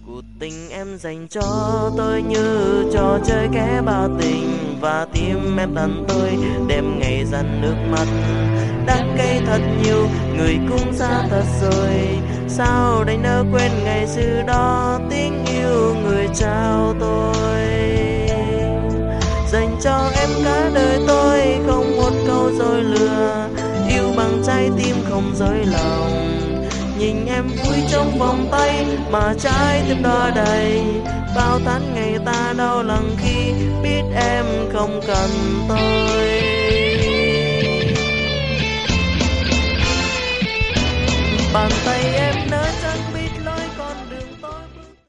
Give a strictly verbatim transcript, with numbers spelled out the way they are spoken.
Cuộc tình em dành cho tôi như trò chơi kẻ bao tình, và tim em tàn tôi đêm ngày dằn nước mắt. Đắng cay thật nhiều, người cũng xa thật rồi, sao đành nỡ quên ngày xưa đó tình yêu người trao tôi. Dành cho em cả đời tôi không một câu dối lừa, yêu bằng trái tim không dối lòng. Nhìn em vui trong vòng tay mà trái tim đo đầy, bao tháng ngày ta đau lòng khi biết em không cần tôi. Bàn tay em